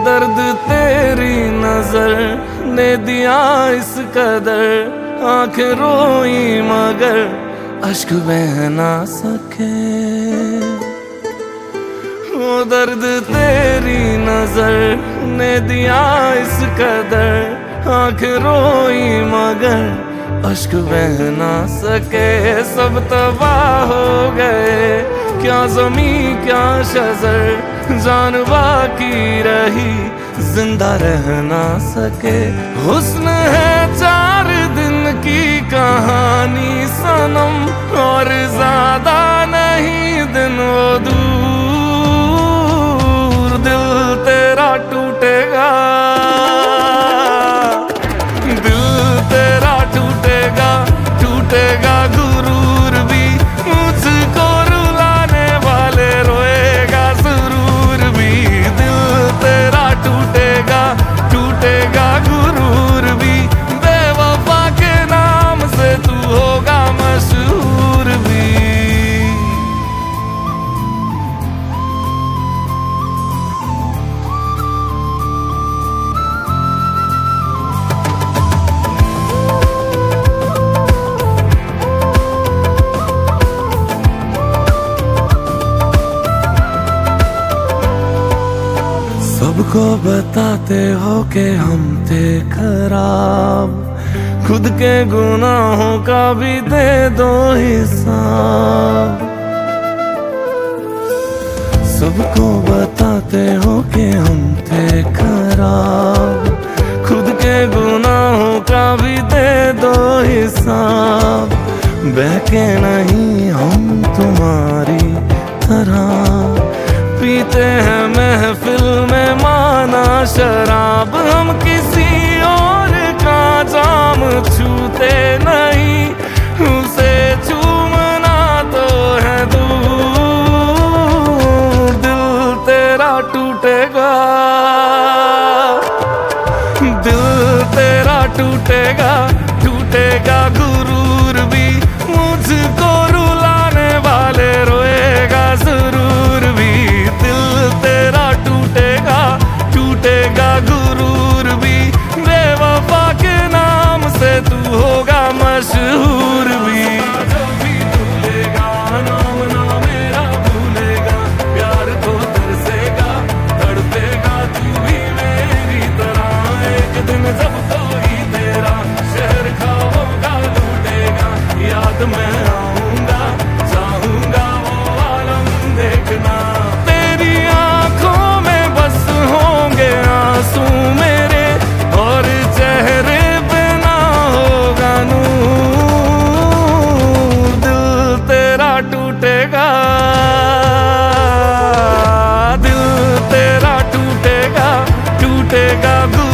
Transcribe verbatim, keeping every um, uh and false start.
दर्द तेरी नजर ने दिया इस कदर, आंखें रोई मगर अश्क बह ना सके। वो दर्द तेरी नजर ने दिया इस कदर, आंखें रोई मगर अश्क बह ना सके। सब तबाह हो गए, क्या ज़मी क्या शजर, जान बाकी रही जिंदा रह ना सके। हुस्न है चार दिन की कहानी सनम, और ज्यादा नहीं दिन वो दूर। दिल तेरा टूटेगा, दिल तेरा टूटेगा, टूटेगा गुरूर भी, मुझको रुलाने वाले रोएगा जरूर भी। दिल तेरा टूटेगा, टूटेगा गुरूर भी, बेवफा के नाम से तू होगा मशहूर भी। सबको बताते हो कि हम थे खराब, खुद के गुनाहों का भी दे दो हिसाब। सबको बताते हो कि हम थे खराब, खुद के गुनाहों का भी दे दो हिसाब। बहके नहीं हम तुम्हारी तरह, पीते हैं महफिल में माना शराब। हम किसी और का जाम छूते नहीं, उसे चूमना तो है दूर। दिल तेरा टूटेगा, दिल तेरा टूटेगा, टूटेगा गुरूर भी, मुझको रुलाने वाले रोएगा जरूर भी। दिल तेरा टूटेगा, टूटेगा गुरूर भी, बेवफा के नाम से तू होगा मशहूर भी। जो भी भूलेगा नाम ना मेरा भूलेगा, प्यार तो तरसेगा तड़पेगा तू भी मेरी तरह। एक दिन जब कोई तेरा शहर खाओगा लूटेगा, याद मैं आऊंगा चाहूंगा वो आलम देखना। तेरी आंखों में बस होंगे आंसू मेरे, और चेहरे पे ना होगा नूर। दिल तेरा टूटेगा, दिल तेरा टूटेगा, टूटेगा।